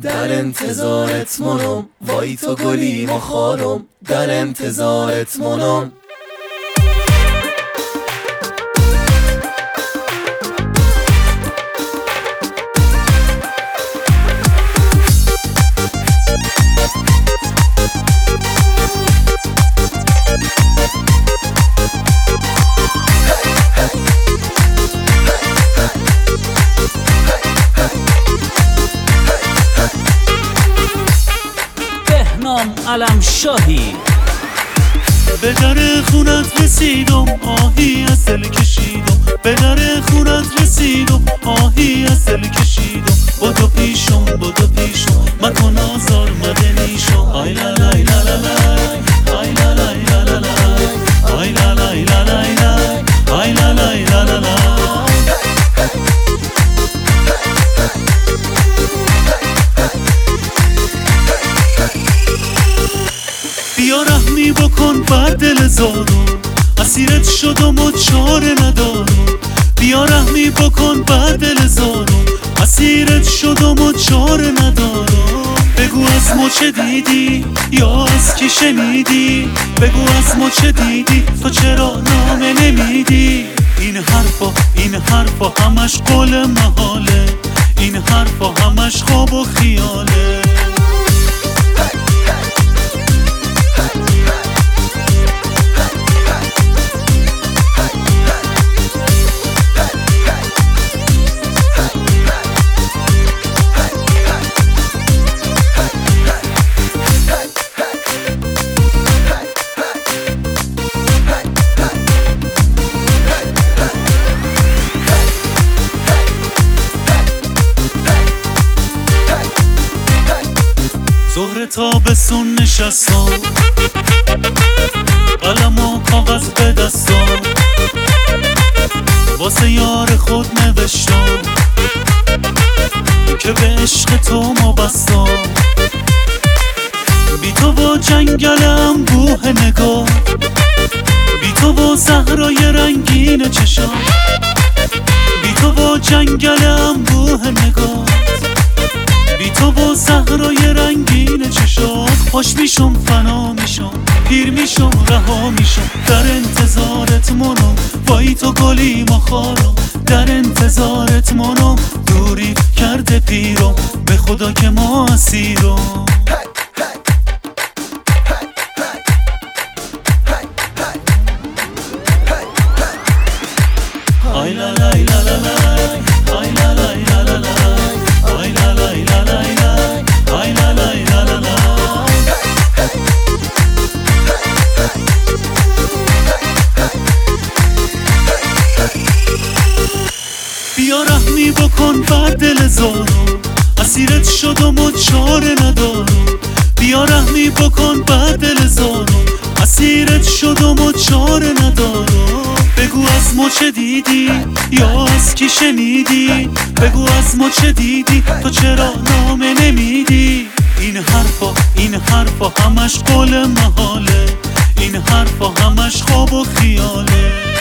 در انتظارت منم، وای تو گلیم و خارم، در انتظارت منم. علم شاهی به در خونت رسیدم، آهی از دل کشیدم. به در خونت رسیدم، آهی از دل کشیدم. بدو پیشم بدو پیشم، مکن آزار مدنی شو. آی لا لای لا لا لای، آی لا لای لا لا لای، آی لا لای لا لای لای، آی لا لای لا لا لای. بیا رحمی بکن بر دل زارم، اسیرت شدم و چاره ندارم. بیا رحمی بکن بر دل زارم، اسیرت شدم و چاره ندارم. بگو از ما چه دیدی یا از کی شنیدی، بگو از ما چه دیدی تو چرا نامه نمیدی. این حرفا همش قول محاله، این حرفا همش خواب و خیاله. ظهر تابستون نشستم، قلم و کاغذ به دستم، واسه یار خود نوشتم که به عشق تو ما بستم. بی تو با جنگلم بوه نگاه، بی تو با صحرای رنگین چشم، بی تو با جنگلم بوه نگاه، بی تو با صحرای رنگین چشات. خوش میشم فنا میشم، پیر میشم رها میشم، در انتظارت منم، وای تو گلیم و خارم، در انتظارت منم. دوری کرده پیرم، به خدا که ما اسیرم. آی لا لای لا لا لای، آی لا لای لا لا لای، آی لا لای لا لای لای، آی لا لای لا لا لای. بیا رحمی بکن بر دل زارم، اسیرت شدم و چاره ندارم. بیا رحمی بکن بر دل زارم، اسیرت شدم و چاره ندارم. بگو از ما چه دیدی یا از کی شنیدی، بگو از ما چه دیدی تو چرا نامه نمیدی. این حرفا همش قول محاله، این حرفا همش خواب و خیاله.